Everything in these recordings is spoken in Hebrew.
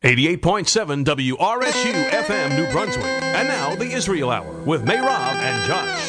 88.7 WRSU FM New Brunswick. And now the Israel Hour with Mayrav and Josh.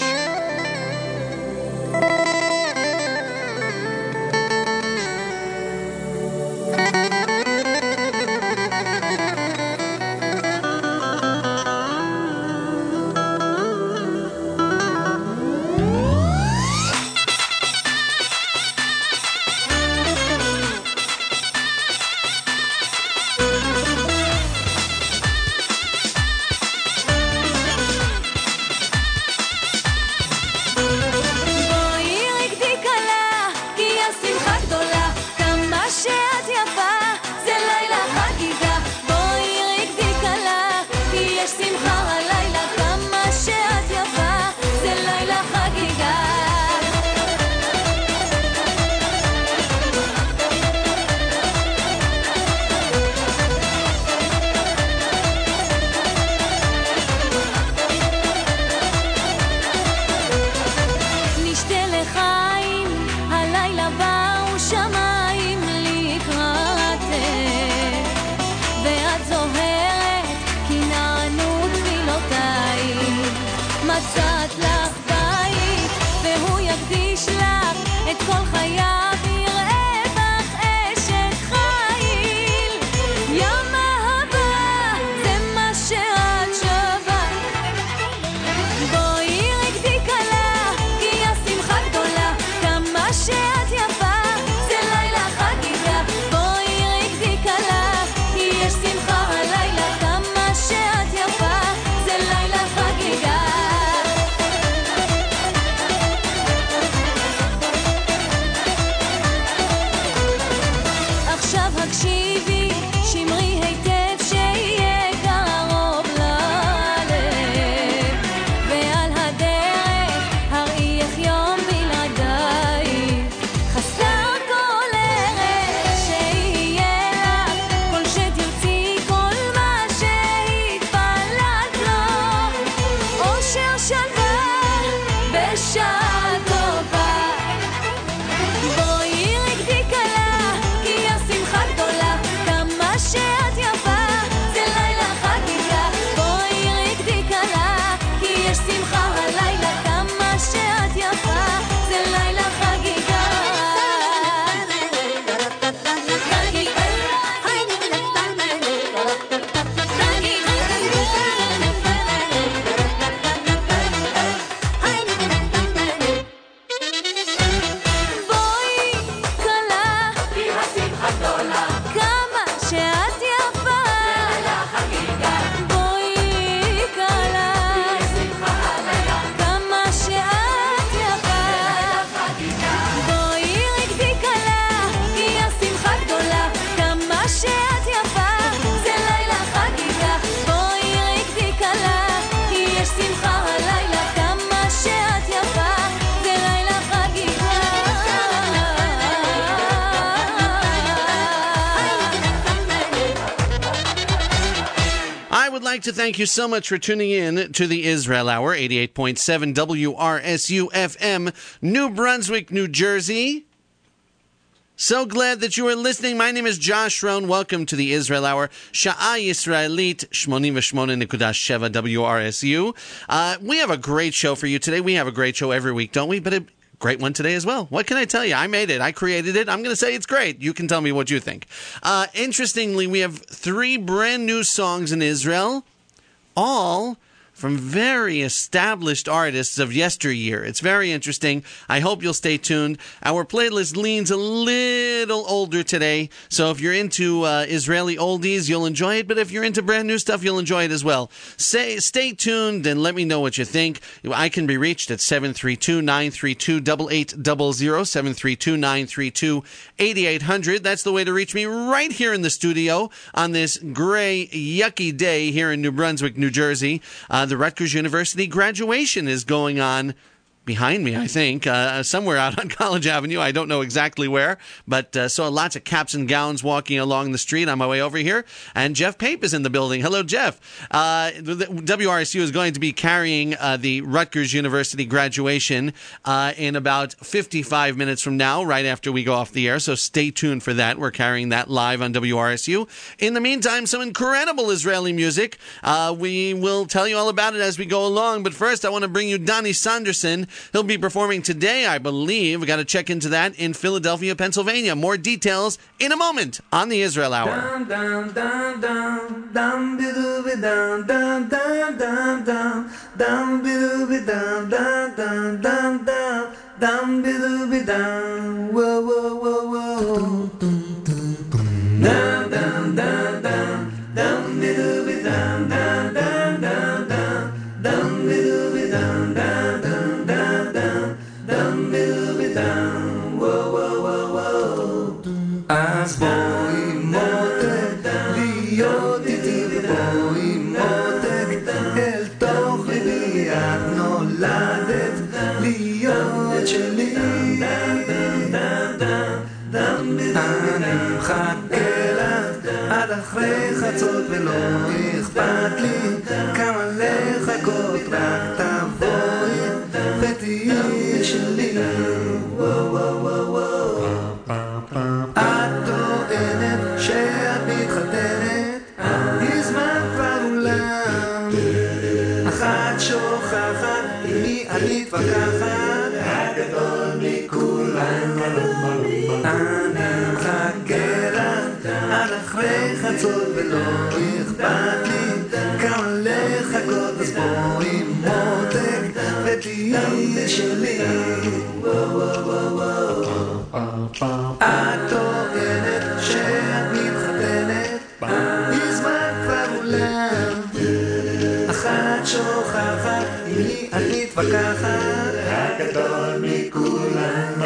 To thank you so much for tuning in to the Israel Hour, 88.7 WRSU FM, New Brunswick, New Jersey. So glad that you are listening. My name is Josh Rohn. Welcome to the Israel Hour. Sha'ah Yisraelit, 88.7 WRSU. We have a great show for you today. We have a great show every week, don't we? But a great one today as well. What can I tell you? I made it. I created it. I'm going to say it's great. You can tell me what you think. Interestingly, we have 3 brand new songs in Israel, all from very established artists of yesteryear. It's very interesting. I hope you'll stay tuned. Our playlist leans a little older today, so if you're into Israeli oldies, you'll enjoy it, but if you're into brand new stuff, you'll enjoy it as well. Stay tuned and let me know what you think. I can be reached at 732-932-8800, 732-932-8800. That's the way to reach me right here in the studio on this gray, yucky day here in New Brunswick, New Jersey. The Rutgers University graduation is going on behind me, I think, somewhere out on College Avenue. I don't know exactly where, but saw lots of caps and gowns walking along the street on my way over here. And Jeff Pape is in the building. Hello, Jeff. The WRSU is going to be carrying the Rutgers University graduation in about 55 minutes from now, right after we go off the air. So stay tuned for that. We're carrying that live on WRSU. In the meantime, some incredible Israeli music. We will tell you all about it as we go along. But first, I want to bring you Donnie Sanderson. He'll be performing today, I believe. We got to check into that in Philadelphia, Pennsylvania. More details in a moment on the Israel Hour. Down, down, down, down, down, down, down, down, down, down, down, down, down, down, down, down, down, down, whoa, whoa, whoa, whoa. Down, down, down, down, down, down, down, down, down, down, down, down, down, down, whoa, whoa, whoa, whoa. אז בואי מותק, להיות איתי ובואי מותק, אל תוך ליבי את נולדת, להיות שלי. אני מחכה לך עד אחרי חצות ולא אכפת לי כמה לחכות, רק תבואי ותהיי שלי. את טוענת שאת מתחתנת, הזמן כבר אולם, אחת שוכחת, מי את מתווכחת, הגדול מכולם. אני מחכה לך עד אחרי חצות ולא אכפת לי כמה לחכות, אז בואי מותק ותהיי שלי. את טוענת שאת מתחתנת, הזמן כבר אולם, אחת שוכחת, מי את מתווכחת, הגדול מכולם.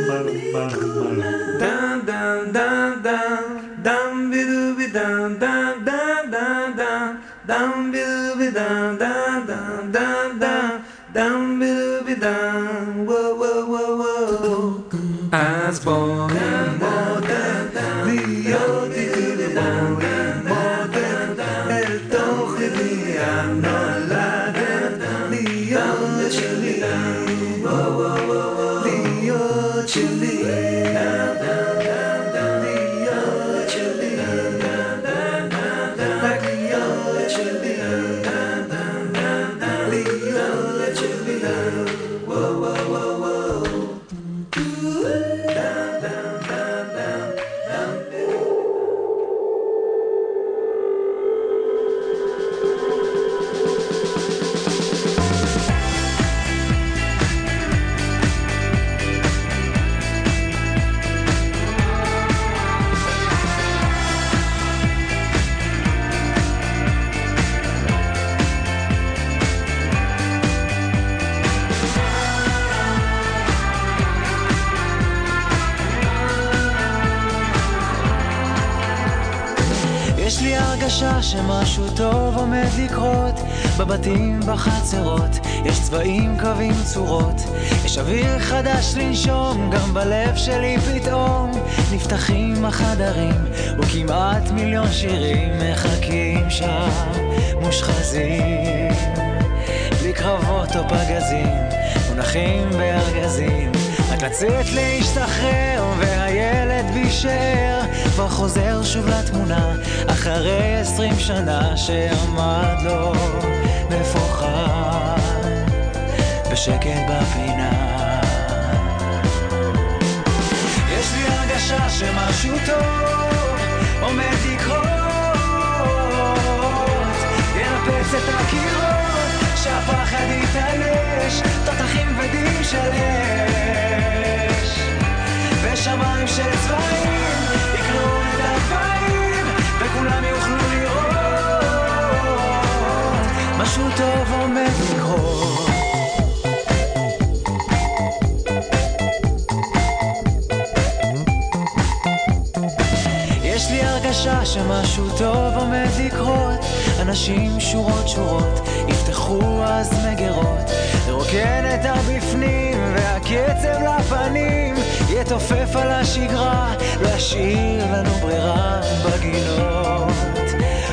דן דן דן דן דן בידובי דן דן דן דן דן דן בידובי דן דן דן דן דן דן בידובי דן וואו וואו וואו וואו. אז בואי מותק להיות איתי ובואי מותק אל תוך ליבי את נולדת, להיות שלי, להיות שלי, להיות שלי, רק להיות שלי, להיות שלי, וואו וואו וואו וואו. יש לי הרגשה שמשהו טוב עומד לקרות, בבתים, בחצרות, יש צבעים, קווים, צורות, יש אוויר חדש לנשום, גם בלב שלי פתאום נפתחים החדרים, וכמעט מיליון שירים מחכים שם, מושחזים, בלי קרבות או פגזים, מונחים בארגזים, רק לצאת להשתחרר, והילד בישאר כבר חוזר שוב לתמונה, אחרי 20 שנה שעמד לו מפוחד בשקט בפינה. יש לי הרגשה שמשהו טוב עומד לקרות, ינפץ את הקירות, שהפחד יתעלש, תותחים ודים של אש, ושמיים של צבעים יקנו את הגבעים, וכולם יוכלו לראות משהו טוב עומד לקרות. יש לי הרגשה שמשהו משהו טוב עומד לקרות, אנשים שורות שורות יפתחו אז מגרות, לרוקן את הבפנים והקצב לפנים יתופף על השגרה, לא ישאיר לנו ברירה בגינות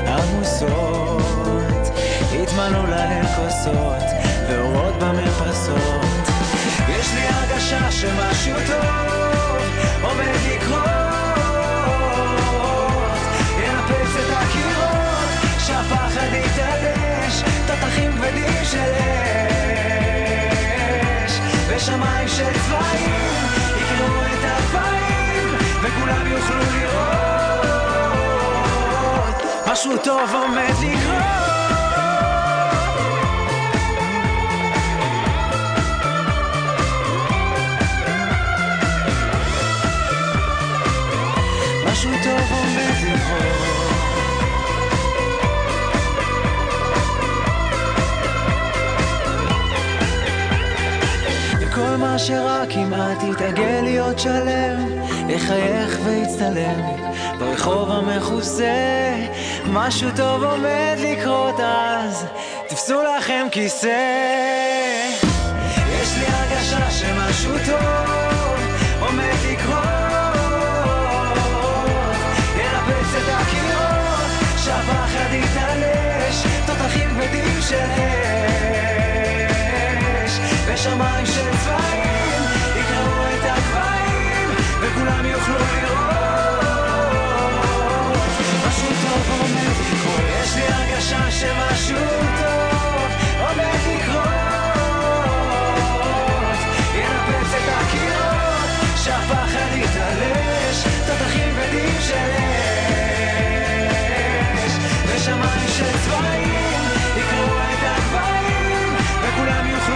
עמוסות, יתמלאו להן כוסות ואורות במרפסות. יש לי הרגשה שמשהו טוב עומד לקרות, ינפץ את הקירות, שהפחד יתלש, תותחים כבדים של אש ושמיים של צבעים יקראו את הגבהים וכולם יוכלו לראות משהו טוב עומד לקרות. משהו טוב עומד לקרות. וכל מה שרק כמעט יתעגל להיות שלם, יחייך ויצטלם ברחוב המכוסה. משהו טוב עומד לקרות, אז תפסו לכם כיסא. יש לי הרגשה שמשהו טוב עומד לקרות, את הקירות, שהפחד יתלש, תותחים כבדים של אש ושמיים של צבעים יקראו את הגבהים וכולם יוכלו לראות משהו טוב עומד לקרות. יש לי הרגשה שמשהו טוב עומד לקרות, ינפץ את הקירות, שהפחד יתלש, תותחים כבדים של אש ושמיים של צבעים יקראו את הגבהים וכולם יוכלו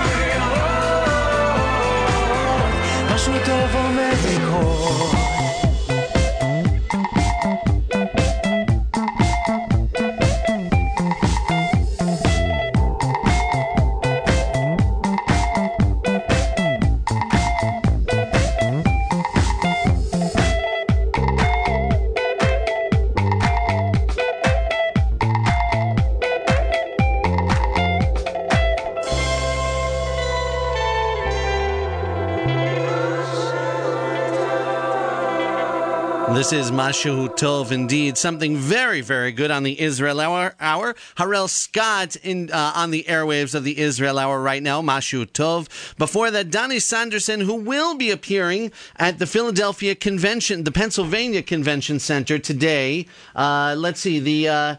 לראות משהו טוב עומד לקרות. This is Mashu Tov, indeed. Something very, very good on the Israel Hour. Harel Scott on the airwaves of the Israel Hour right now, Mashu Tov. Before that, Donnie Sanderson, who will be appearing at the Philadelphia Convention, the Pennsylvania Convention Center today. Let's see, the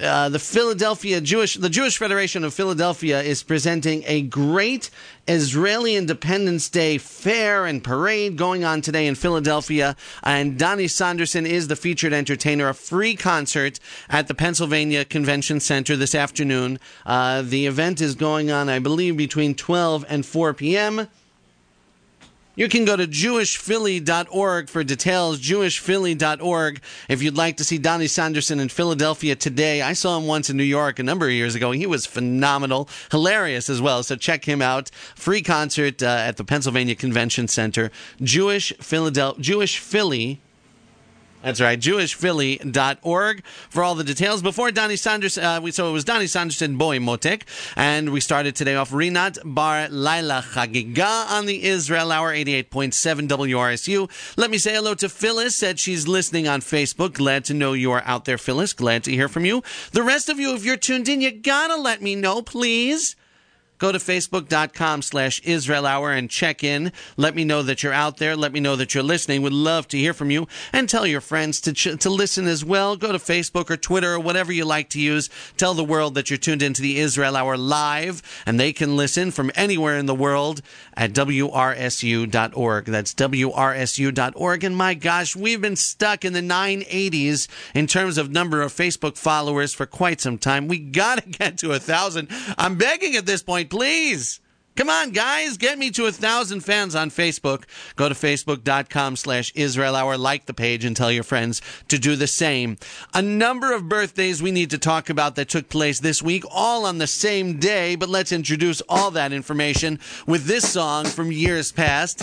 Jewish Federation of Philadelphia is presenting a great Israeli Independence Day fair and parade going on today in Philadelphia, and Donnie Sanderson is the featured entertainer. A free concert at the Pennsylvania Convention Center this afternoon. The event is going on, I believe, between 12 and 4 p.m. You can go to jewishphilly.org for details, jewishphilly.org, if you'd like to see Donnie Sanderson in Philadelphia today. I saw him once in New York a number of years ago. He was phenomenal, hilarious as well, so check him out. Free concert at the Pennsylvania Convention Center, Jewish Philly. That's right, jewishphilly.org for all the details. Before Donnie Sanderson, so it was Donnie Sanderson, Boy Motek, and we started today off Rinat Bar Laila Chagiga on the Israel Hour, 88.7 WRSU. Let me say hello to Phyllis, said she's listening on Facebook. Glad to know you are out there, Phyllis. Glad to hear from you. The rest of you, if you're tuned in, you gotta let me know, please. Go to facebook.com/Israel Hour and check in. Let me know that you're out there. Let me know that you're listening. Would love to hear from you. And tell your friends to listen as well. Go to Facebook or Twitter or whatever you like to use. Tell the world that you're tuned into the Israel Hour live, and they can listen from anywhere in the world at WRSU.org. That's WRSU.org. And my gosh, we've been stuck in the 980s in terms of number of Facebook followers for quite some time. We got to get to 1,000. I'm begging at this point. Please. Come on, guys. Get me to 1,000 fans on Facebook. Go to facebook.com/Israel Hour. Like the page and tell your friends to do the same. A number of birthdays we need to talk about that took place this week, all on the same day. But let's introduce all that information with this song from years past.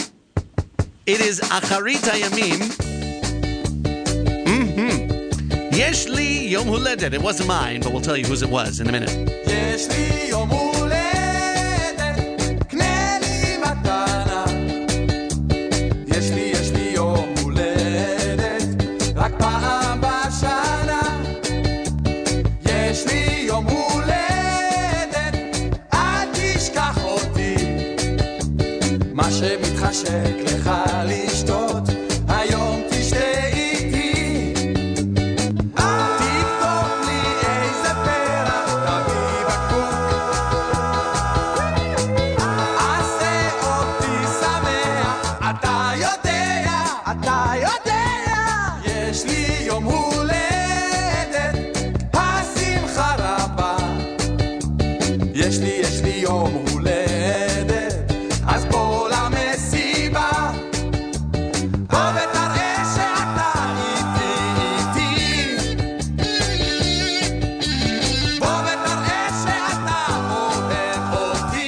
It is Acharit Hayamim. Yesh li yom huledet. It wasn't mine, but we'll tell you whose it was in a minute. יש לי יום הולדת, קנה לי מתנה. יש לי יום הולדת, רק פעם בשנה. יש לי יום הולדת, אל תשכח אותי. מה שמתחשק לך לשתות, היום תשתה איתי. תכתוב לי איזה פרח, תביא בקבוק. עשה אותי שמח, אתה יודע. יש לי יום הולדת, השמחה רבה. יש לי יום הולדת, אז בוא למסיבה. בוא ותראה שאתה איתי. בוא ותראה שאתה אוהב אותי.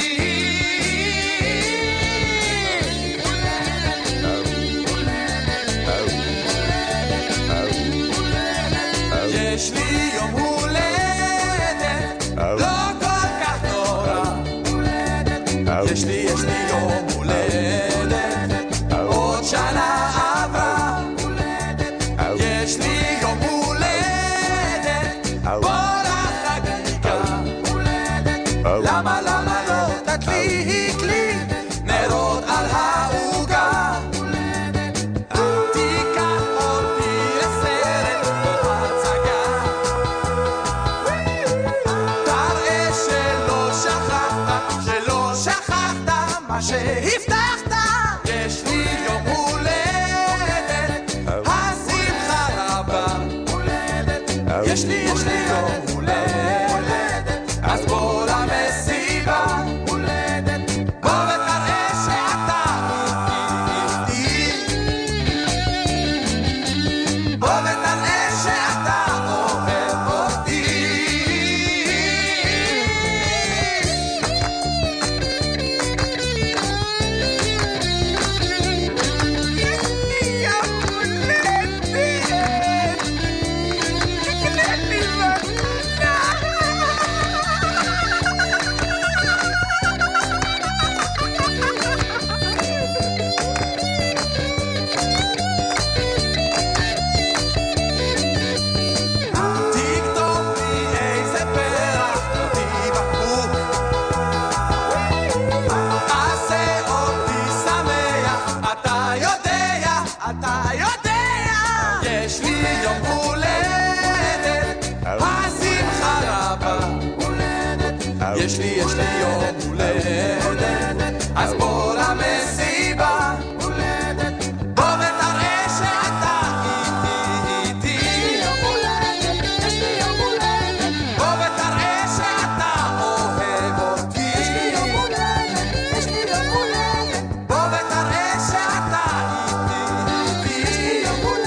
יש לי יום הולדת, לא כל כך נורא. יש לי יום הולדת, עוד שנה עברה. יש לי יום הולדת, בוא לחגיגה. למה לא תדליק לי נרות על העוגה. תיקח אותי לסרט או הצגה. תראה שלא שכחת מה שהבטחת. יש לי יום הולדת, השמחה רבה. יש לי יום הולדת, אז בוא למסיבה. בוא ותראה שאתה איתי. בוא ותראה שאתה אוהב אותי. תכתוב לי איזה פרח, תביא בקבוק. עשה אותי שמח, אתה יודע. יש לי יום הולדת, השמחה רבה. יש לי יום הולדת, אז בוא למסיבה. בוא ותראה שאתה איתי. בוא ותראה שאתה אוהב אותי. בוא ותראה שאתה איתי.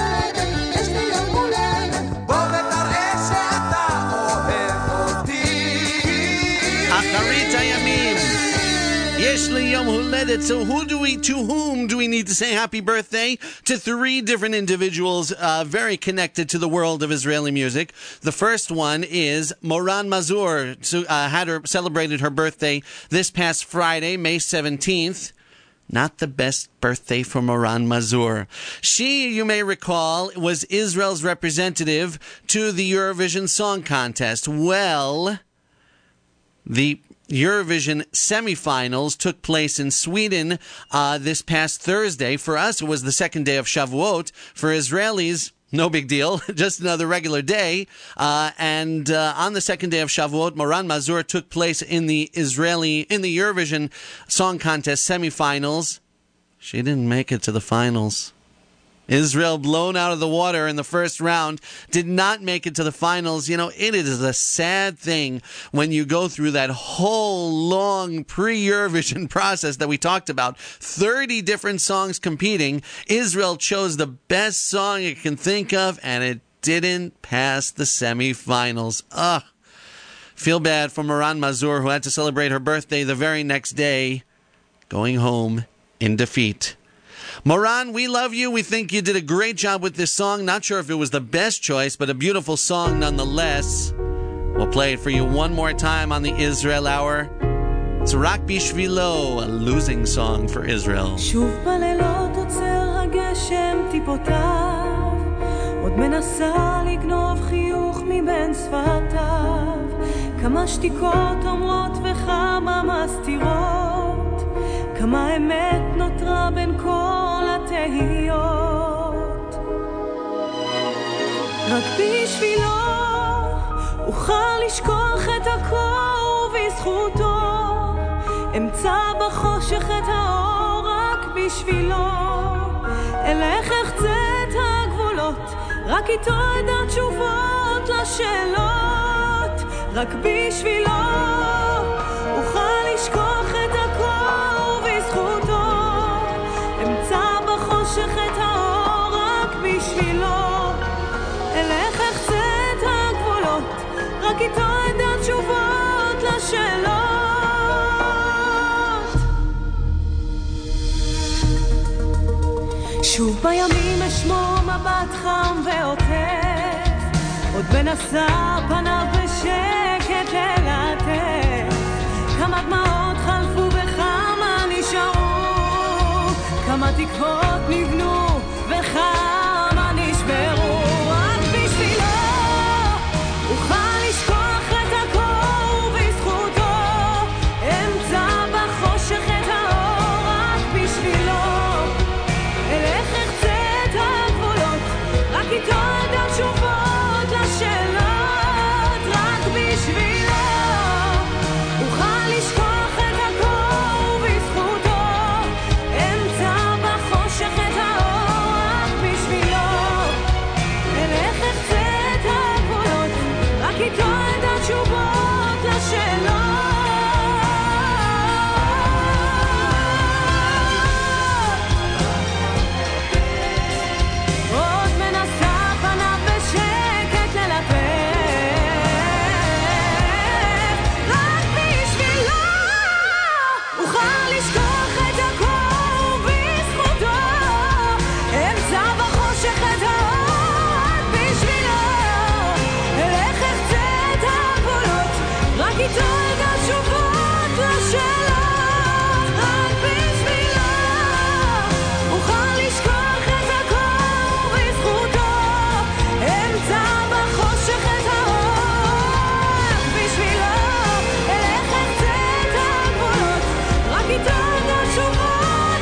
בוא ותראה שאתה אוהב אותי. Acharit hayamim. Yesh li yom huledet. So to whom do we need to say happy birthday? To three different individuals very connected to the world of Israeli music. The first one is Moran Mazur, celebrated her birthday this past Friday, May 17th. Not the best birthday for Moran Mazur. She, you may recall, was Israel's representative to the Eurovision Song Contest. Well, the Eurovision semifinals took place in Sweden this past Thursday. For us, it was the second day of Shavuot. For Israelis, no big deal, just another regular day. And on the second day of Shavuot, Moran Mazur took place in the Eurovision Song Contest semifinals. She didn't make it to the finals. Israel blown out of the water in the first round, did not make it to the finals. You know, it is a sad thing when you go through that whole long pre-Eurovision process that we talked about. 30 different songs competing. Israel chose the best song it can think of, and it didn't pass the semifinals. Ugh. Feel bad for Moran Mazur, who had to celebrate her birthday the very next day, going home in defeat. Moran, we love you. We think you did a great job with this song. Not sure if it was the best choice, but a beautiful song nonetheless. We'll play it for you one more time on the Israel Hour. It's Rak Bishvilo, a losing song for Israel. שוב בלילות עוצר הגשם טיפותיו, עוד מנסה לגנוב חיוך מבין שפתיו, כמה שתיקות אומרות וכמה מסתירות, כמה אמת נותרה בין כל התהיות. רק בשבילו אוכל לשכוח את הכל ובזכותו אמצא בחושך את האור. רק בשבילו אלך אחצה את הגבולות, רק איתו אדע תשובות לשאלות. רק בשבילו אוכל לשכוח את הכל ובזכותו אמצא בחושך את האור. רק בשבילו אלך אחצה את הגבולות, רק איתו אדע תשובות לשאלות. שוב בימים אשמור מבט חם ועוטף, עוד מנסה פניו בשקט ללטף, כמה דמעות חלפו וכמה נשארו, כמה תקוות נבנו וכמה נשברו. רק בשבילו אוכל לשכוח את הכל ובזכותו אמצא בחושך את האור. רק בשבילו אלך אחצה את הגבולות, רק איתו אדע תשובות לשאלות. רק בשבילו אוכל לשכוח את הכל ובזכותו אמצא בחושך את האור. רק בשבילו אלך אחצה את הגבולות, רק איתו אדע תשובות לשאלות. עוד מנסה פניו בשקט ללטף, רק בשבילו אוכל לשכוח את הכל ובזכותו אמצא בחושך את האור. רק בשבילו אלך אחצה את הגבולות, רק איתו אדע תשובות לשאלות. רק בשבילו אוכל לשכוח את הכל ובזכותו אמצא בחושך את האור. רק בשבילו אלך אחצה את הגבולות, רק איתו אדע תשובות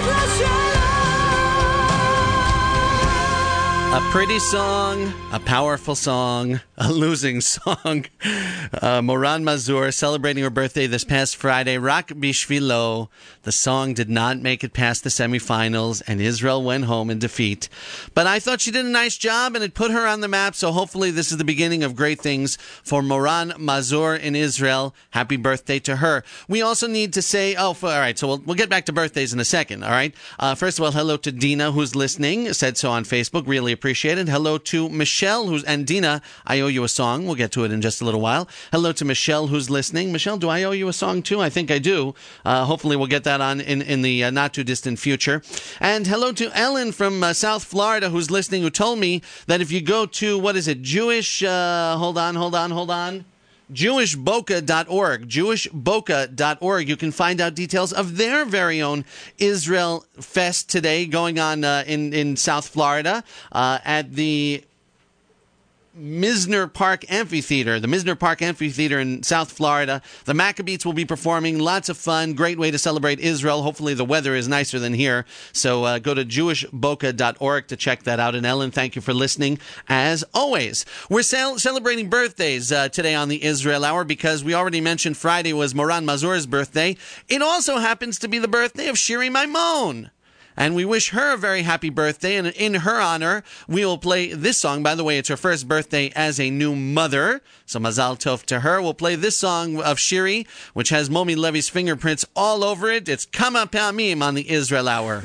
לשאלות. A pretty song, a powerful song, a losing song. Moran Mazur celebrating her birthday this past Friday. Rak Bishvilo. The song did not make it past the semifinals, and Israel went home in defeat. But I thought she did a nice job, and it put her on the map, so hopefully this is the beginning of great things for Moran Mazur in Israel. Happy birthday to her. We also need to say, all right, so we'll get back to birthdays in a second, all right? First of all, hello to Dina, who's listening, said so on Facebook. Really appreciate it. Hello to Michelle, and Dina, I owe you a song. We'll get to it in just a little while. Hello to Michelle, who's listening. Michelle, do I owe you a song too? I think I do. Hopefully we'll get that on in the not too distant future. And hello to Ellen from South Florida, who's listening, who told me that if you go to, what is it, Jewish, hold on. JewishBoca.org. JewishBoca.org. You can find out details of their very own Israel Fest today going on in South Florida at the Misner Park Amphitheater. The Misner Park Amphitheater in South Florida. The Maccabees will be performing. Lots of fun. Great way to celebrate Israel. Hopefully the weather is nicer than here. So go to JewishBoca.org to check that out. And Ellen, thank you for listening. As always, we're celebrating birthdays today on the Israel Hour because we already mentioned Friday was Moran Mazur's birthday. It also happens to be the birthday of Shiri Maimon. And we wish her a very happy birthday. And in her honor, we will play this song. By the way, it's her first birthday as a new mother. So Mazal Tov to her. We'll play this song of Shiri, which has Momi Levy's fingerprints all over it. It's Kama Pa'amim on the Israel Hour.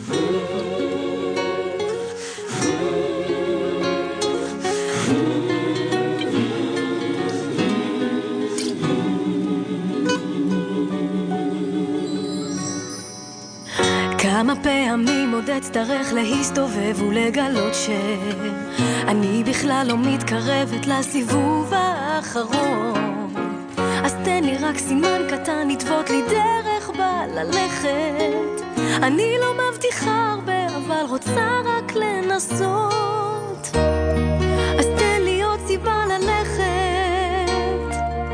כמה כמה פעמים עוד אצטרך להסתובב ולגלות שאני בכלל לא מתקרבת לסיבוב האחרון. אז תן לי רק סימן קטן, נתוות לי דרך בה ללכת. אני לא מבטיחה הרבה, אבל רוצה רק לנסות. אז תן לי עוד סיבה ללכת,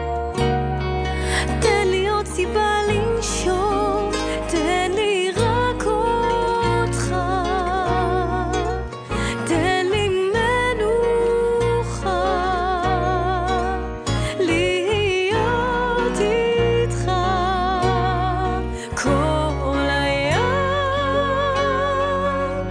תן לי עוד סיבה לנשום, תן לי רק אותך, תן לי מנוחה, להיות איתך כל היום.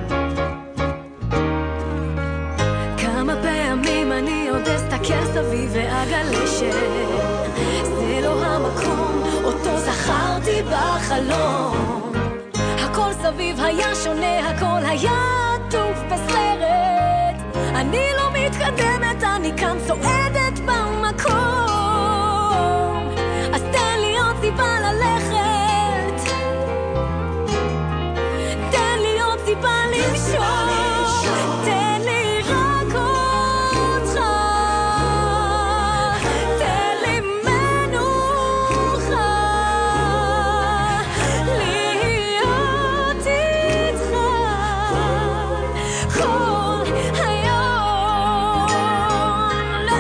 כמה פעמים אני עוד אסתכל סביב ואגלה שזה לא המקום אותו זכרתי בחלום. הכל סביב היה שונה, הכל היה עטוף בסרט. אני לא מתקדמת, אני כאן צועדת במקום. אז תן לי עוד סיבה ללכת, תן לי עוד סיבה לנשום, תן לי רק אותך, תן לי מנוחה, להיות איתך כל היום. לא,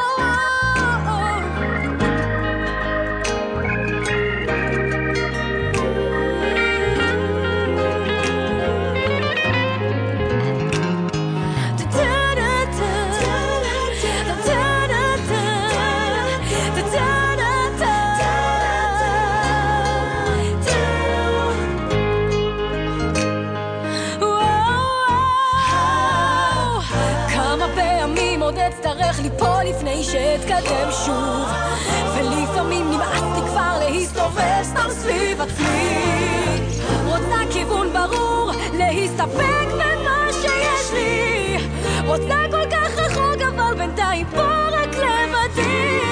כמה פעמים עוד אצטרך ליפול לפני שאתקדם שוב, ולפעמים נמאס לי כבר להסתובב סתם סביב עצמי. רוצה כיוון ברור, להסתפק במה שיש לי. רוצה כל כך רחוק, אבל בינתיים פה רק לבדי.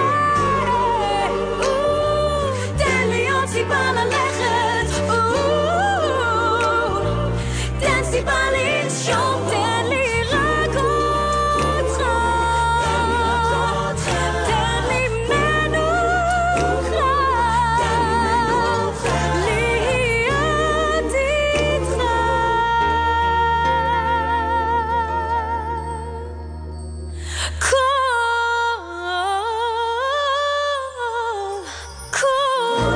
תן לי עוד סיבה ללכת, תן סיבה לנשום, תן לי רק אותך, תן לי מנוחה, להיות איתך כל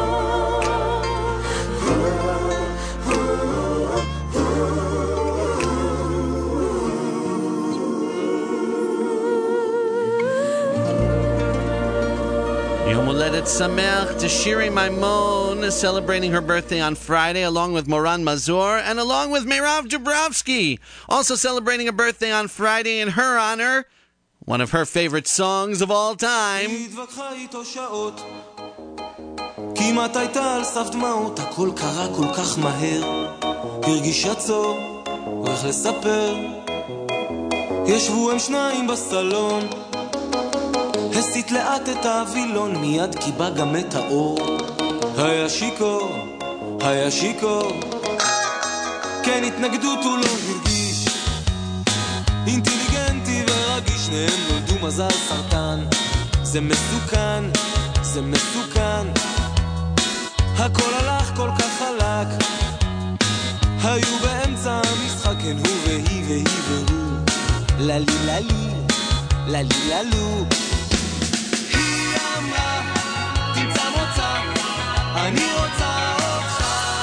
Yom Holedet Sameach to Shiri Maimon, celebrating her birthday on Friday, along with Moran Mazur and along with Meirav Dubrovsky, also celebrating a birthday on Friday in her honor, one of her favorite songs of all time. התווכחה איתו שעות, כמעט הייתה על סף דמעות, הכל קרה כל כך מהר, הרגישה צור, הולך לספר. ישבו הם שניים בסלון, הסיט לאט את האבילון, מיד קיבה גם את האור. היה שיקור, היה שיקור, כן התנגדות הוא לא הרגיש, אינטליגנטי ורגיש, שניהם נולדו מזל סרטן. זה מסוכן, זה מסוכן, הכל הלך כל כך חלק, היו באמצע המשחק, כן הוא והיא והיא והוא, ללי ללי, ללי ללו. היא אמרה, תמצא מוצא, אני רוצה אותך.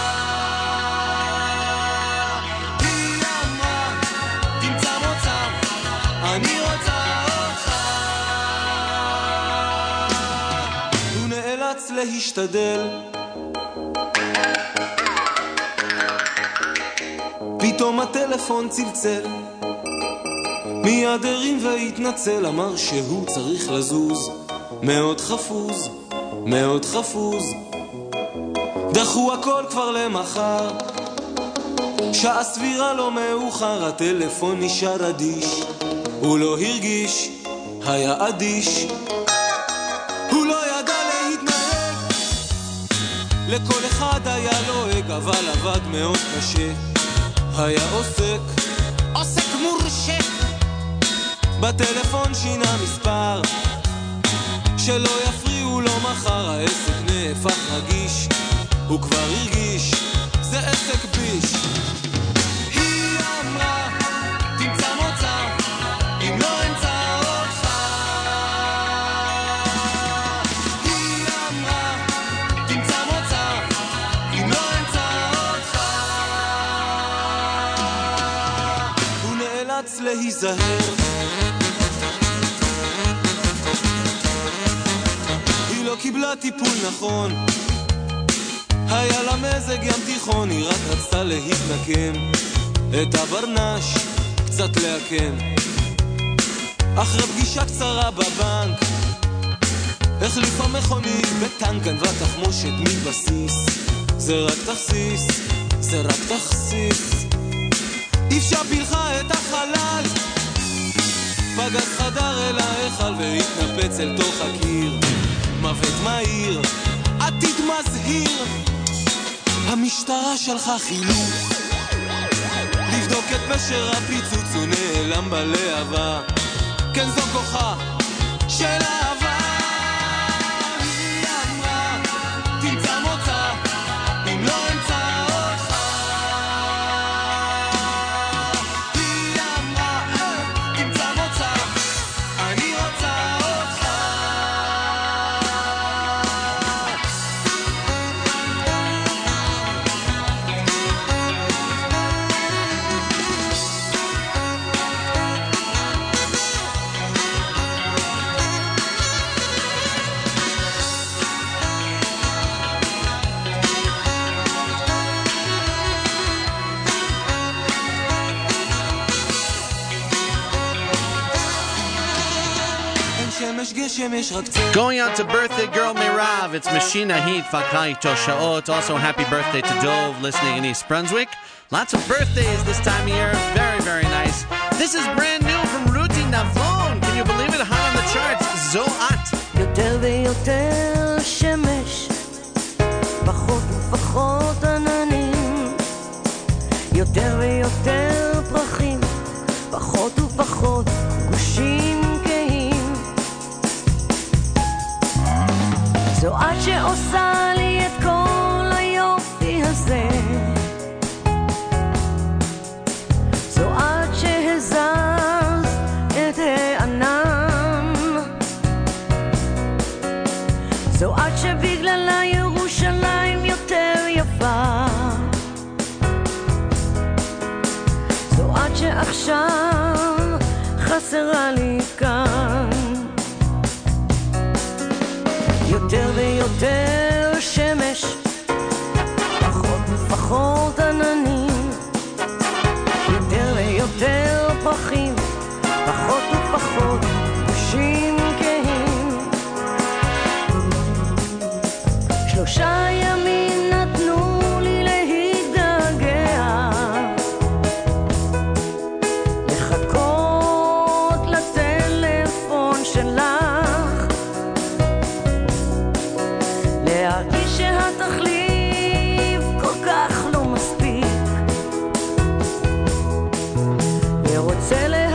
היא אמרה, תמצא מוצא, אני רוצה אותך. הוא נאלץ להשתדל, פתאום הטלפון צלצל, מיד הרים והתנצל, אמר שהוא צריך לזוז, מאוד חפוז, מאוד חפוז. דחו הכל כבר למחר, שעה סבירה לא מאוחר, הטלפון נשאר אדיש, הוא לא הרגיש, היה אדיש, הוא לא ידע להתנהג, לכל אחד היה לועג, אבל עבד מאוד קשה. היה עוסק מורשה, בטלפון שינה מספר, שלא יפריעו לו מחר. העסק נהפך רגיש, הוא כבר הרגיש, זה עסק ביש. היא אמרה, תמצא מוצא, אם לא אמצא אותך. היא אמרה, תמצא מוצא, אם לא אמצא אותך. הוא נאלץ להיזהר, היא לא קיבלה טיפול נכון, היה לה מזג ים תיכון, היא רק רצתה להתנקם, את הברנש קצת להקם. אחרי פגישה קצרה בבנק, החליפה מכונית בטנק, גנבה תחמושת מבסיס. זה רק תכסיס, זה רק תכסיס. אפשר פילחה את החלל, פגז חדר אל ההיכל והתנפץ אל תוך הקיר. מוות מהיר, עתיד מזהיר. המשטרה שלחה חילוץ לבדוק את פשר הפיצוץ, הוא נעלם בלהבה, כן זו כוחה של אהבה. היא אמרה, תמצא מוצא, אם לא אמצא אותך. היא אמרה, תמצא מוצא, אני רוצה אותך. Going out to birthday girl Meirav, it's Mashina Heat Fakai Toshaot. Also, happy birthday to Dove, listening in East Brunswick. Lots of birthdays this time of year. Very, very nice. This is brand new from Ruti Navon. Can you believe it? High on the charts. Zoat. יותר ויותר שמש, פחות ופחות עננים, יותר ויותר פרחים, פחות ופחות גושים כהים. זו את שעושה לי את כל היופי הזה, זו את שהזז את הענן, זו את שבגללה ירושלים יותר יפה, זו את שעכשיו חסרה לי כאן. יותר ויותר שמש, פחות ופחות עננים, יותר ויותר פרחים, פחות ופחות גושים כהים. 3 ימים נתנו לי להתגעגע, לחכות לטלפון שלך, להרגיש שהתחליף כל כך לא מספיק, ורוצה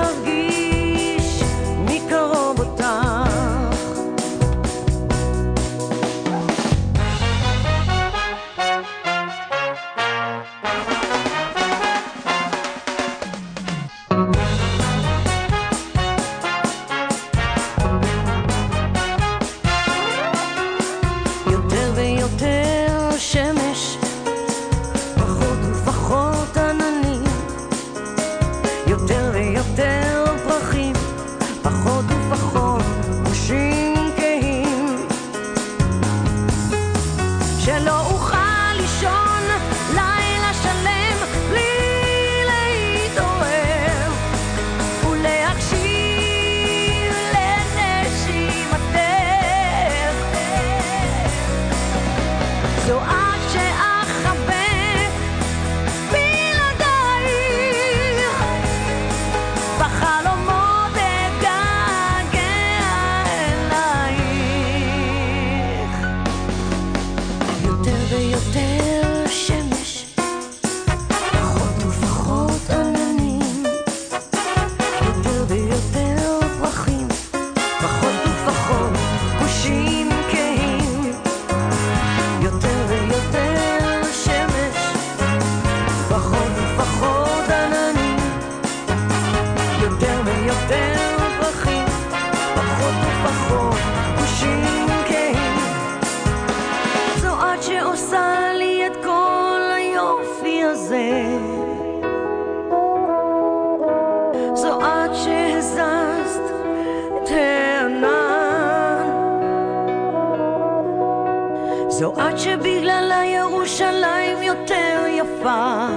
זו את שבגללה ירושלים יותר יפה,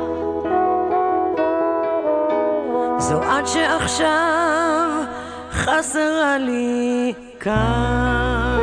זו את שעכשיו חסרה לי כאן.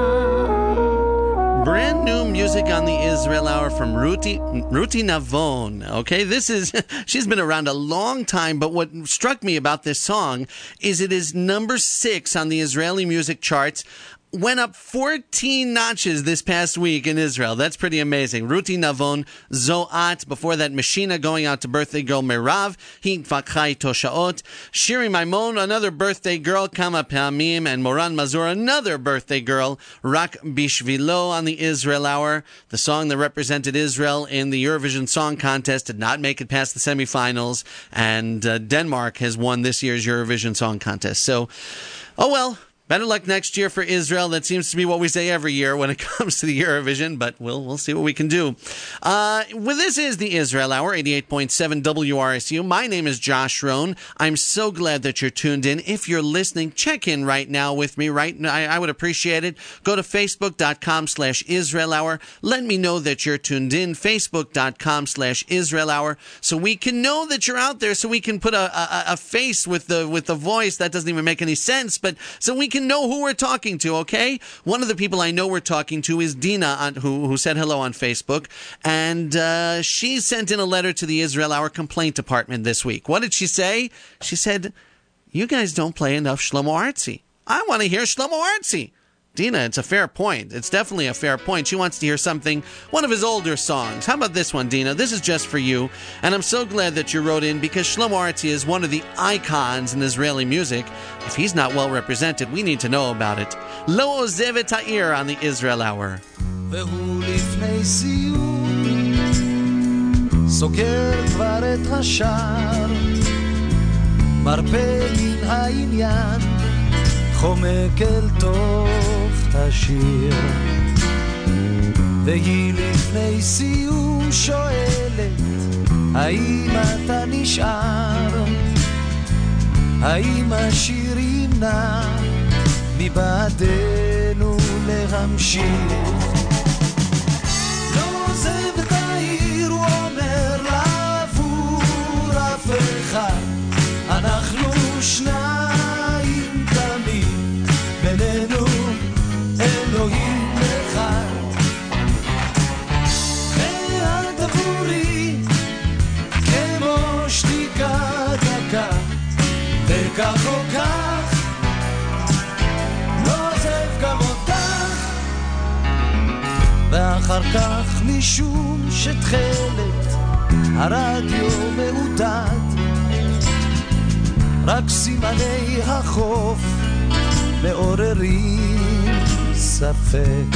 Brand new music on the Israel Hour from Ruti Navon. Okay, this is, she's been around a long time, but what struck me about this song is it is number 6 on the Israeli music charts. Went up 14 notches this past week in Israel. That's pretty amazing. Ruti Navon, Zoat. Before that, Mashina, going out to birthday girl Merav. Hin Fakchai Toshaot. Shiri Maimon, another birthday girl, Kama Pamim. And Moran Mazur, another birthday girl, Rak Bishvilo on the Israel Hour. The song that represented Israel in the Eurovision Song Contest did not make it past the semifinals. And Denmark has won this year's Eurovision Song Contest. So, oh well. Better luck next year for Israel. That seems to be what we say every year when it comes to the Eurovision, but we'll see what we can do. Well, this is the Israel Hour, 88.7 WRSU. My name is Josh Rohn. I'm so glad that you're tuned in. If you're listening, check in right now with me. I would appreciate it. Go to Facebook.com/Israel Hour. Let me know that you're tuned in. Facebook.com/Israel Hour, so we can know that you're out there, so we can put a face with the voice. That doesn't even make any sense, but so we can know who we're talking to, okay? One of the people I know we're talking to is Dina, who said hello on Facebook, and she sent in a letter to the Israel Hour complaint department this week. What did she say? She said, you guys don't play enough Shlomo Artzi. I want to hear Shlomo Artzi. Dina, it's a fair point. It's definitely a fair point. She wants to hear one of his older songs. How about this one, Dina? This is just for you. And I'm so glad that you wrote in because Shlomo Artzi is one of the icons in Israeli music. If he's not well represented, we need to know about it. Lo Ozev Ta'ir on the Israel Hour. והוא לפני סיום סוגר כבר את השער מרפא מן העניין חומק אל תוך השיר והיא לפני סיום שואלת האם אתה נשאר האם השיר ימנע מבעדנו להמשיך לא עוזב את העיר הוא אומר לה עבור אף אחד אנחנו שניים תמיד בינינו אלוהים אחד ואת עבורי כמו שתיקה דקה וכך או כך לא עוזב גם אותך ואחר כך משום שתחלת הרדיו מעודד רק סימני החוף מעוררים ספק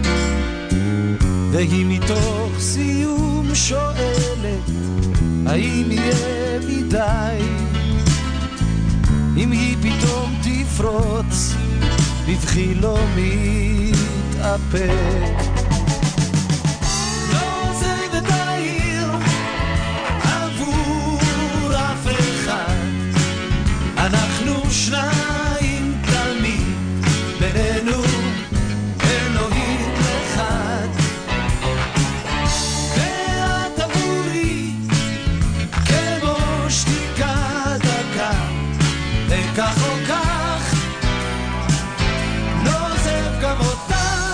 והיא מתוך סיום שואלת האם יהיה מדי אם היא פתאום תפרוץ בבכי לא מתאפק לא עוזב את העיר עבור אף אחד אנחנו שניים תמיד בינינו אלוהים אחד ואת עבורי כמו שתיקה דקה וכך או כך לא עוזב גם אותך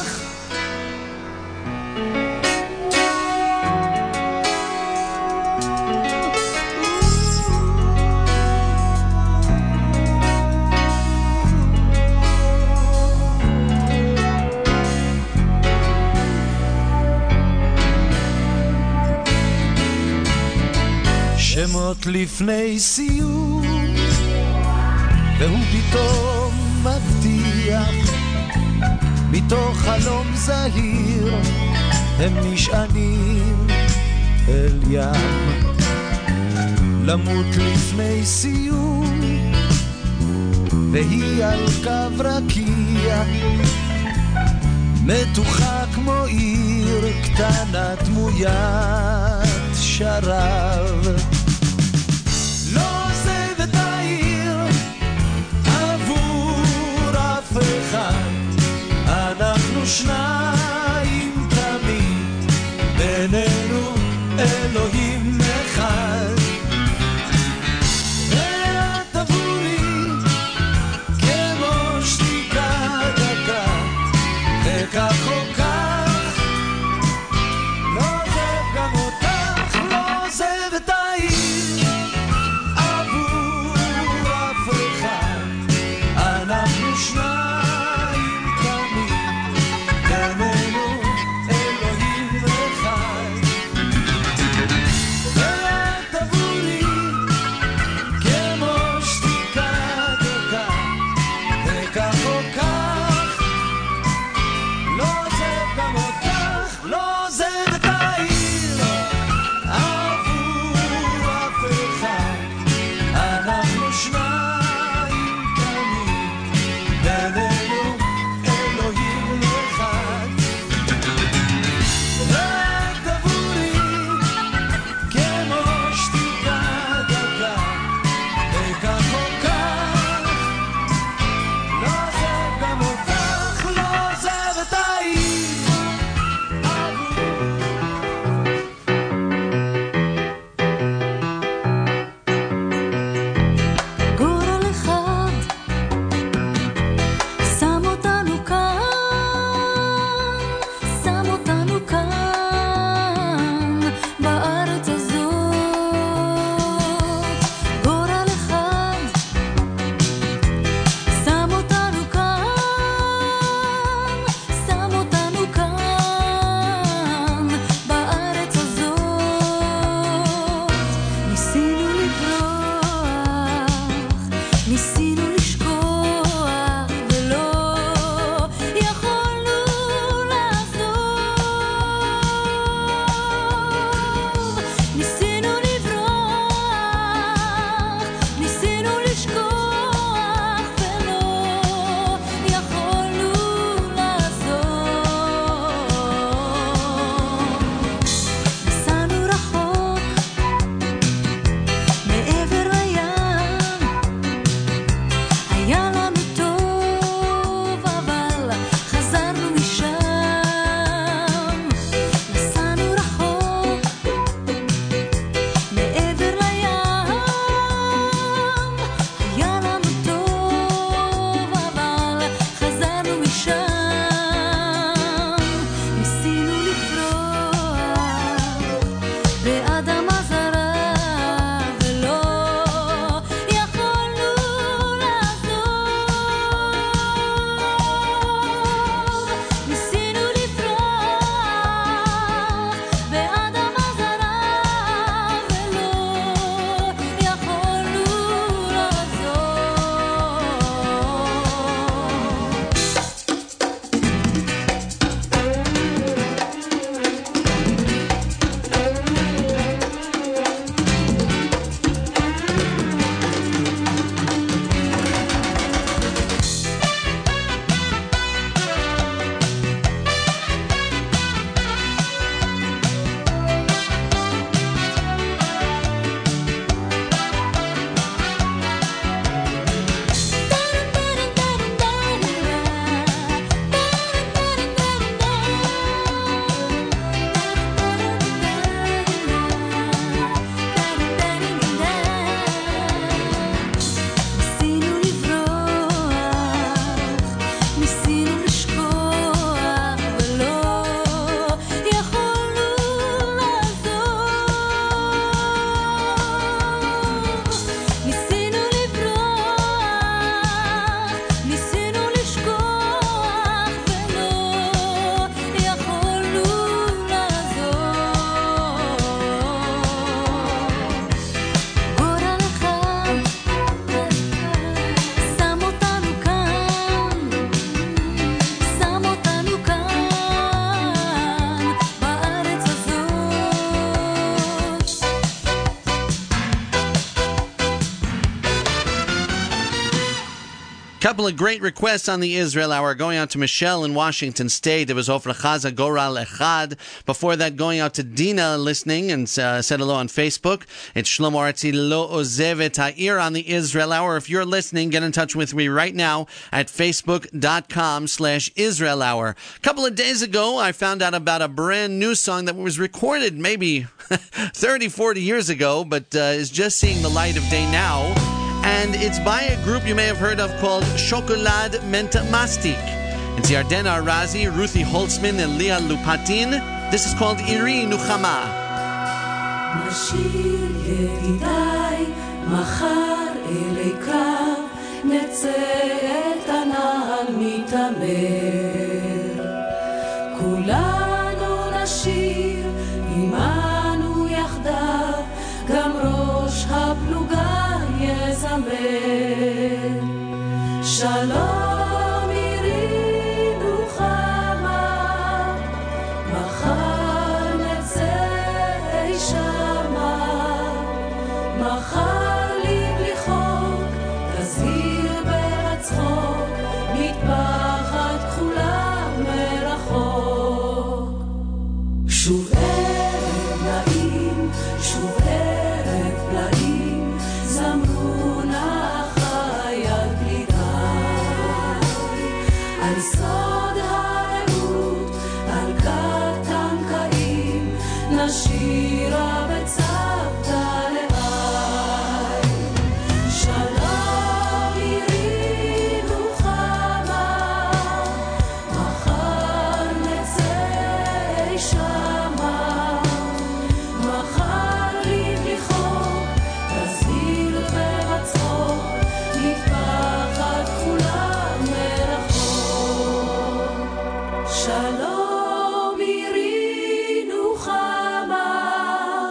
שמות לפני סיום והוא פתאום מבטיח מתוך חלום זהיר הם נשענים אל ים למות לפני סיום והיא על קו רקיע מתוחה כמו עיר קטנה דמוית שרב לא עוזב את העיר עבור אף אחד אנחנו שניים Couple of great requests on the Israel Hour. Going out to Michelle in Washington State. It was Ofra Chaza Goral Echad. Before that, going out to Dina listening and said hello on Facebook. It's Shlomo Artzi Lo Ozevet Ha'ir on the Israel Hour. If you're listening, get in touch with me right now at facebook.com/Israel Hour. A couple of days ago, I found out about a brand new song that was recorded maybe 30, 40 years ago, but is just seeing the light of day now. And it's by a group you may have heard of called Chocolade Menta Mastic. It's Yardena Arazi, Ruthie Holtzman, and Leah Lupatin. This is called Iri Nuchama. נשיר ידידיי, מחר אלי קרב, נצא את ענן מתעמר. כולנו נשיר, עמנו יחדיו, גם ראש הפלוגה יזמר. שלום עירי נוחמה, מחר נצא שמה, מחר לבליחוק, תזהיר ברצחוק, מטפחת כחולה מרחוק. שוב ערב נעים, שוב ערב פלאים, זמרו נח חייל גלידיי, על סוד הרעות, על קטן קעים, נשירה בצוותא לאי. שלום עירי נוחמה, מחר נצא שמה, מחר לבליחוק, תזהיר ורצחוק, מטפחת כחולה מרחוק. שלום עירי נוחמה,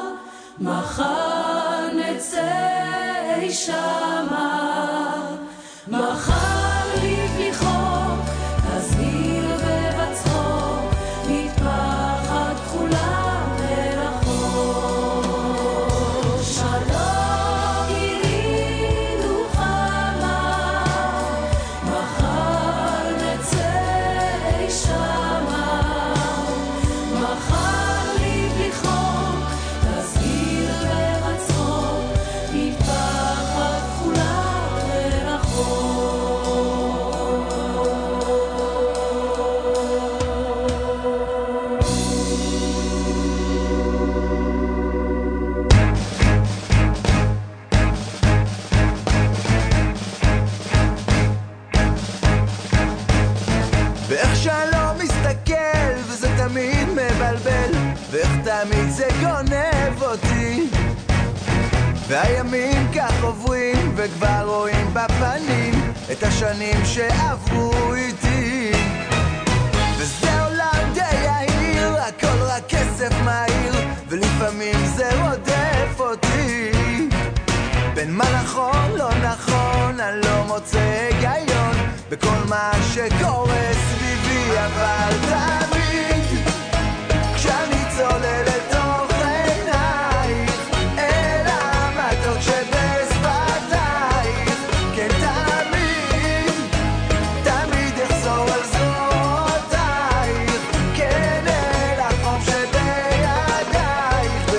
ואיך שאני לא מסתכל וזה תמיד מבלבל, ואיך תמיד זה גונב אותי, והימים כך עוברים וכבר רואים בפנים את השנים שעברו איתי, וזה עולם די יהיר, הכל רק כסף מהיר, ולפעמים זה רודף אותי, בין מה נכון לא נכון אני לא מוצא היגיון בכל מה שקורה סביבי, אבל תמיד כשאני צולל לתוך עינייך אל המתוק שבשפתייך, כן תמיד תמיד אחזור על זרועותייך, כן אל החום שבידייך,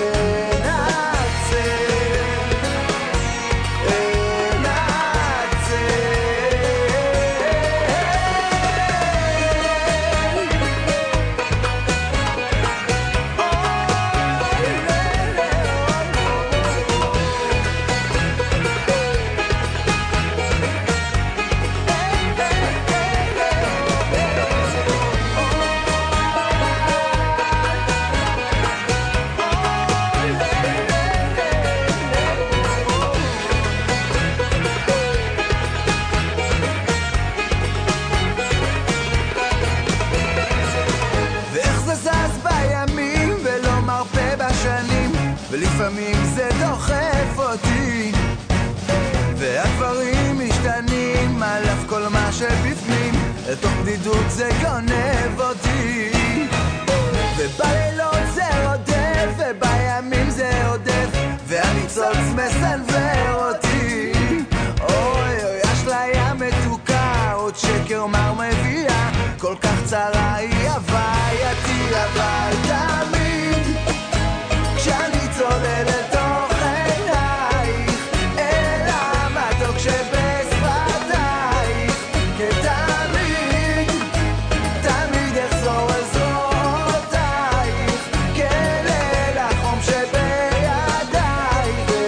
ולפעמים זה דוחף אותי, והדברים משתנים על אף כל מה שבפנים, לתוך בדידות זה גונב אותי, ובלילות זה רודף ובימים זה עודף, והניצוץ מסנבר אותי, אוי אוי אשליה מתוקה, עוד שקר מר מביאה, כל כך צרה היא הווייתי, אבל תמיד כשאני צולל לתוך עינייך אל המתוק שבשפתייך, כן תמיד תמיד אחזור על זרועותייך, כן אל החום שבידייך,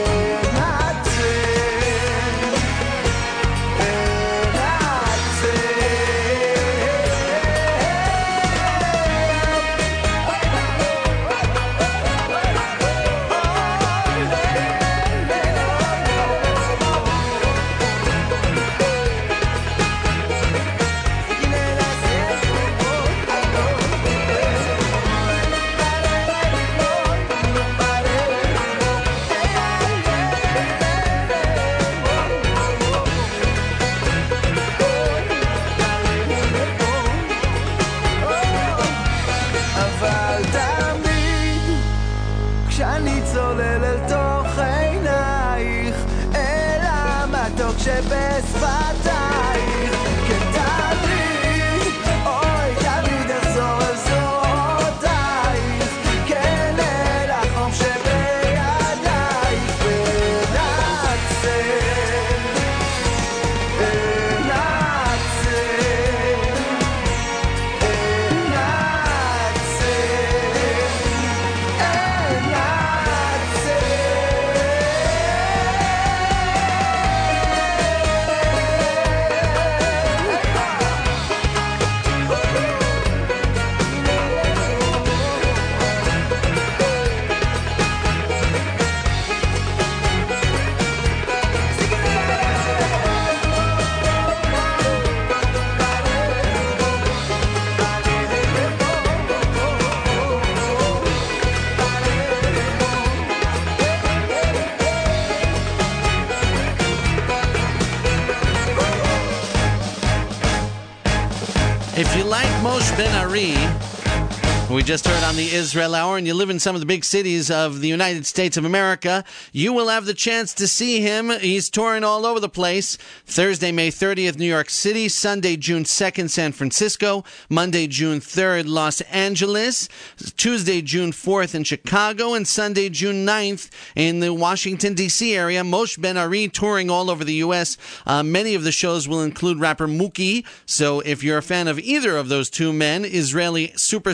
אבל תמיד כשאני צולל אל תוך עינייך אל המתוק שבשפתייך, כן תמיד אוי תמיד אחזור על זרועותייך, כן אל החום שבידייך, If you like Moshe Ben Ari, who we just heard on the Israel Hour, and you live in some of the big cities of the United States of America, you will have the chance to see him. He's touring all over the place. Thursday, May 30th, New York City. Sunday, June 2nd, San Francisco. Monday, June 3rd, Los Angeles. Tuesday, June 4th in Chicago. And Sunday, June 9th in the Washington, D.C. area. Moshe Ben Ari touring all over the U.S. Many of the shows will include rapper Mookie. So if you're a fan of either of those two men, Israeli superstar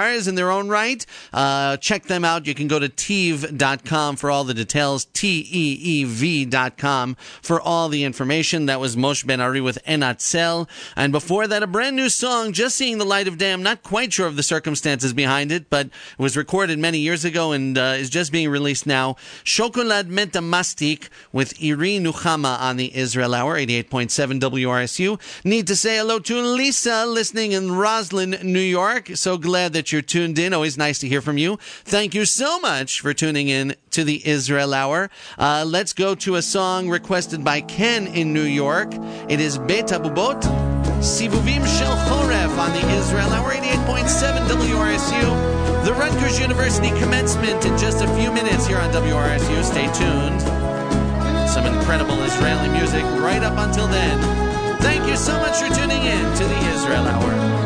stars in their own right. Check them out. You can go to teev.com for all the details, teev.com for all the information. That was Moshe Ben Ari with Enatzel. And before that, a brand new song, just seeing the light of day. I'm not quite sure of the circumstances behind it, but it was recorded many years ago and is just being released now. Shokolad Menta Mastik with Iri Nuchama on the Israel Hour, 88.7 WRSU. Need to say hello to Lisa, listening in Roslyn, New York. So glad that you're tuned in. Always nice to hear from you. Thank you so much for tuning in to the Israel Hour. Let's go to a song requested by Ken in New York. It is Bet Abubot, Sivuvim Shel Choref on the Israel Hour, 88.7 WRSU. The Rutgers University commencement in just a few minutes here on WRSU. Stay tuned. Some incredible Israeli music right up until then. Thank you so much for tuning in to the Israel Hour.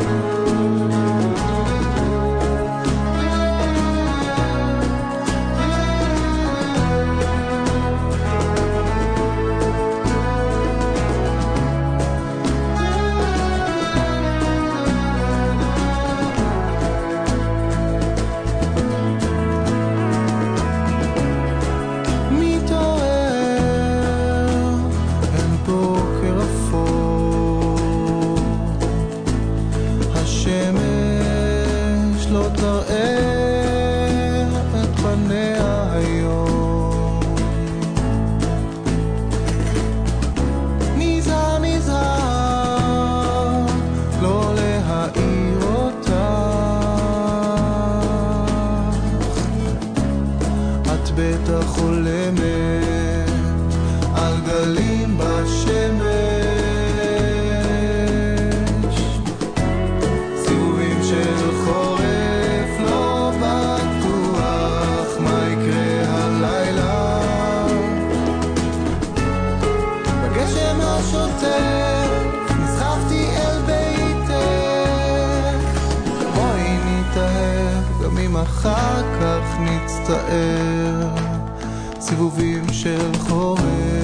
אחר כך נצטער סיבובים של חורף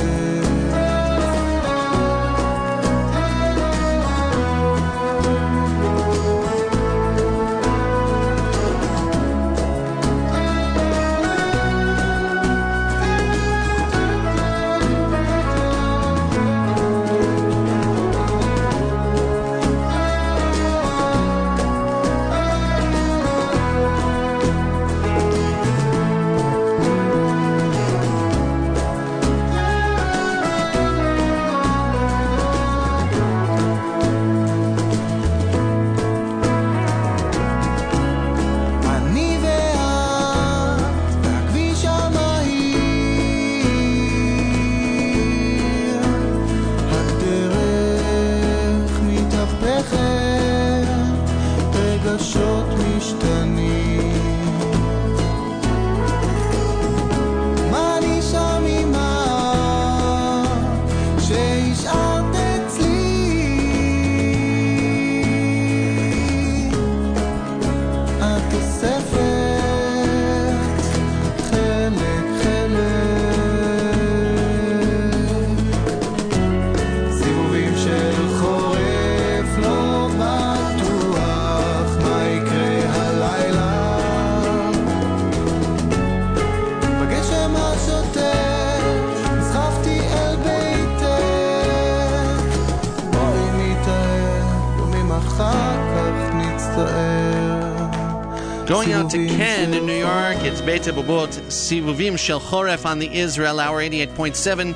Going out to Ken in New York, it's Beit Abubot, Sivuvim Shel Choref on the Israel Hour, 88.7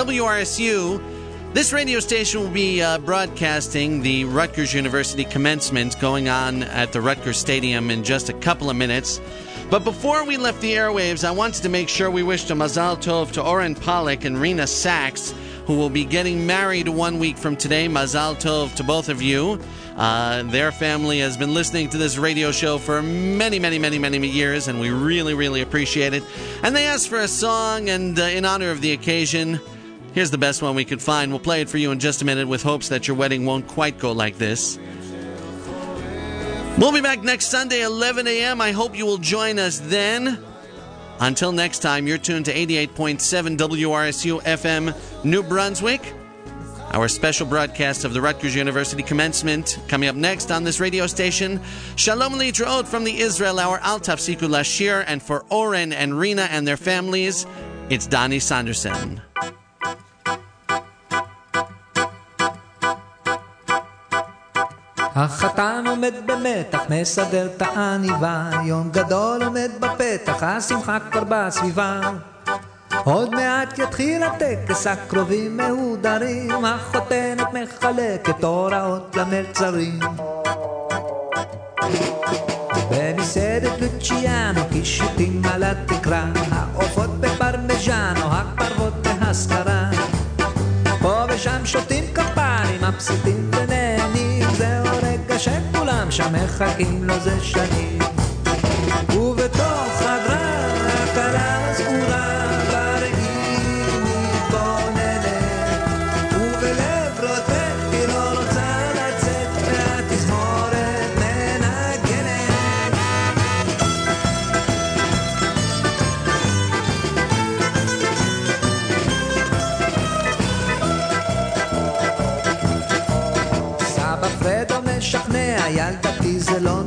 WRSU. This radio station will be broadcasting the Rutgers University commencement going on at the Rutgers Stadium in just a couple of minutes. But before we left the airwaves, I wanted to make sure we wished a Mazal Tov to Oren Pollack and Rena Sachs, who will be getting married 1 week from today. Mazal Tov to both of you. Their family has been listening to this radio show for many years, and we really, really appreciate it. And they asked for a song, and in honor of the occasion, here's the best one we could find. We'll play it for you in just a minute with hopes that your wedding won't quite go like this. We'll be back next Sunday, 11 a.m. I hope you will join us then. Until next time, you're tuned to 88.7 WRSU FM, New Brunswick. Our special broadcast of the Rutgers University commencement coming up next on this radio station. Shalom Litraot from the Israel Hour, Al Tafsiku Lashir, and for Oren and Rina and their families, it's Donnie Sanderson. החתן עומד במתח, מסדר את העניבה, יום גדול עומד בפתח, השמחה כבר בסביבה. עוד מעט יתחיל הטקס, הקרובים מהודרים, החותנת מחלקת הוראות למלצרים. במסעדת לוציאנו, קישוטים על התקרה, העופות בפרמז'אנו, הפרוות בהשכרה. פה ושם שותים כפיים, מבסוטים ונהנים, זהו רגע שכולם שם מחכים לו זה שנים. ובתוך חדרה הכלה סגורה, ילדתי זה לא